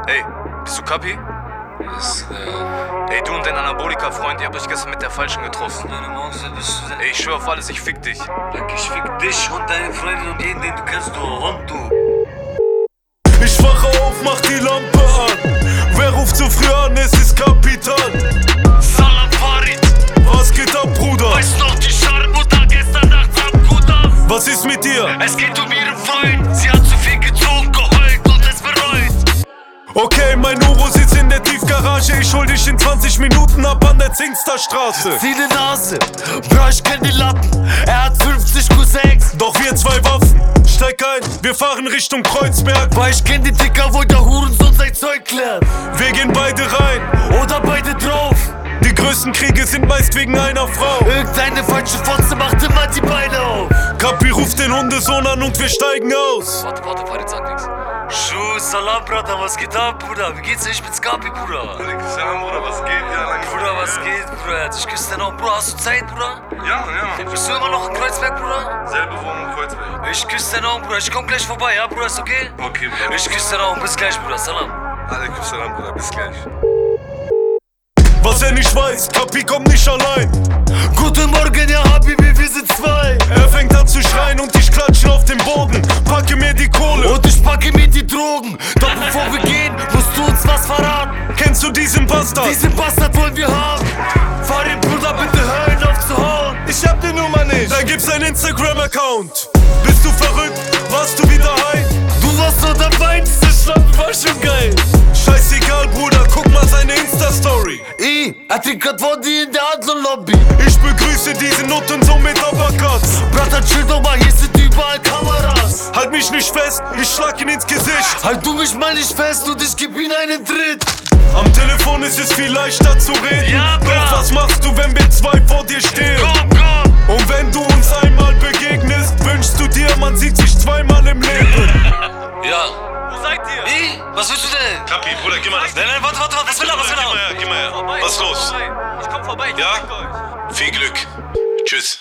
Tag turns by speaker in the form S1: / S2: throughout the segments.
S1: Ey, bist du Kapi? Ey, du und dein Anabolika-Freund, ihr habt euch gestern mit der Falschen getroffen. Ey, ich schwör auf alles, ich fick dich.
S2: Ich fick dich und deine Freundin und jeden, den du kennst, du Hund, du.
S3: Ich wache auf, mach die Lampe an. Wer ruft so früh an? Es ist Kapitan.
S2: Salam Farid.
S3: Was geht ab, Bruder?
S2: Weißt noch die Scharmutter gestern Nacht am Kudaf?
S3: Was ist mit dir?
S2: Es geht um ihren Freund. Sie hat zu viel gezogen, geheult und es bereut.
S3: Okay, mein Uro sitzt in der Tiefgarage. Ich hol dich in 20 Minuten ab an der Zingsterstraße.
S2: Zieh die Nase, Bro, ich kenn den Lappen. Er hat 50 Cousins,
S3: Doch wir 2 Waffen. Steig ein, wir fahren Richtung Kreuzberg.
S2: weil ich kenn den Dicker, wo der Hurensohn sein Zeug klärt.
S3: Wir gehen beide rein.
S2: Oder beide drauf.
S3: Die größten Kriege sind meist wegen einer Frau.
S2: Irgendeine falsche Fotze macht immer die Beine auf.
S3: Kapi ruft den Hundesohn an und wir steigen aus.
S1: Warte, Farid sagt nix.
S2: Schuh, Salam, Bruder, was geht ab, Bruder? Wie geht's dir? Ich bin's Kapi, Bruder.
S4: Salam, Bruder, was geht? Ja, lange
S2: Bruder, was geht, Bruder? Ich küsse dir noch. Bruder, hast du Zeit, Bruder?
S4: Ja.
S2: Bist du immer noch in Kreuzberg, Bruder?
S4: Selbe Wohnung, Kreuzberg.
S2: Ich küsse dir noch, Bruder. Ich komm gleich vorbei, ja, Bruder? Ist okay?
S4: Okay, Bruder.
S2: Ich küsse dir noch. Bis gleich, Bruder. Salam.
S4: Alaikum Salam, Bruder, bis gleich.
S3: Was er nicht weiß, Kapi kommt nicht allein.
S2: Guten Morgen, ja, Habibi, wir sind 2.
S3: Er fängt an zu schreien und ich klatsche auf den Boden. Packe mir die Kohle.
S2: Und ich packe mir die Drogen. Doch bevor wir gehen, musst du uns was verraten.
S3: Kennst du diesen Bastard?
S2: Diesen Bastard wollen wir haben. Fahr den Bruder, bitte hör ihn auf zu hauen.
S3: Ich hab die Nummer nicht. Da gibt's einen Instagram-Account. Bist du verrückt? Warst du wieder high?
S2: Du warst so dabei, das Schlampen war schon geil.
S3: Scheißegal, Bruder, guck mal seine Insta-Story.
S2: Er trinkt grad Woddy in der Adler-Lobby.
S3: Ich begrüße diesen Nutten so mit Uppercuts.
S2: Brother, chill doch mal, hier sind überall Kameras.
S3: Halt mich nicht fest, ich schlag ihn ins Gesicht.
S2: Halt du mich mal nicht fest und ich geb ihm einen Tritt.
S3: Am Telefon ist es viel leichter zu reden.
S2: Ja, bra.
S3: Doch was machst du, wenn wir 2 vor dir stehen?
S2: Komm.
S3: Und wenn du uns einmal begegnest, wünschst du dir, man sieht sich 2-mal im Leben.
S2: Ja.
S1: Wo seid ihr?
S2: Was willst du denn?
S4: Kapi, Bruder, geh mal.
S2: Nein, warte, was will er?
S4: Geh mal her. Was ist los?
S1: Ich komm vorbei, ich
S4: Ja?
S1: fick euch.
S4: Viel Glück. Tschüss.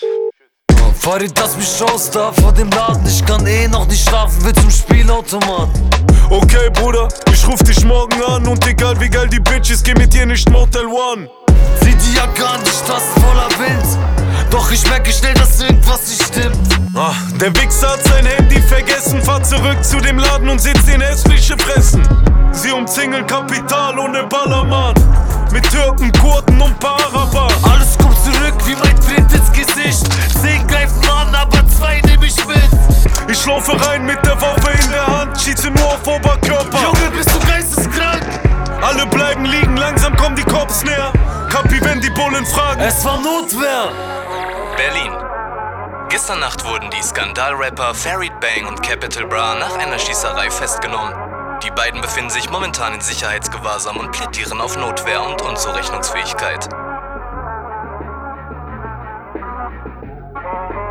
S2: Farid, lass mich raus da vor dem Laden. Ich kann noch nicht schlafen, will zum Spielautomat.
S3: Okay, Bruder, ich ruf dich morgen an. Und egal wie geil die Bitch ist, geh mit dir nicht Motel One.
S2: Sieh die Jacke an, die Straße voller Wind. Doch ich merke schnell, dass irgendwas nicht stimmt.
S3: Der Wichser hat sein Handy vergessen. Fahr zurück zu dem Laden und sitzt in hässliche Fressen. Sie umzingeln Kapital ohne Ballermann. Mit Türken, Kurden und paar Araber.
S2: Alles kommt zurück wie mein Tritt ins Gesicht. 10 greifen an, aber 2 nehm ich mit.
S3: Ich laufe rein mit der Waffe in der Hand, schieße nur auf Oberkörper.
S2: Junge, bist du geisteskrank?
S3: Alle bleiben liegen, langsam kommen die Cops näher. Kapi, wenn die Bullen fragen.
S2: Es war Notwehr.
S1: Berlin. Gestern Nacht wurden die Skandalrapper Farid Bang und Capital Bra nach einer Schießerei festgenommen. Die beiden befinden sich momentan in Sicherheitsgewahrsam und plädieren auf Notwehr und Unzurechnungsfähigkeit.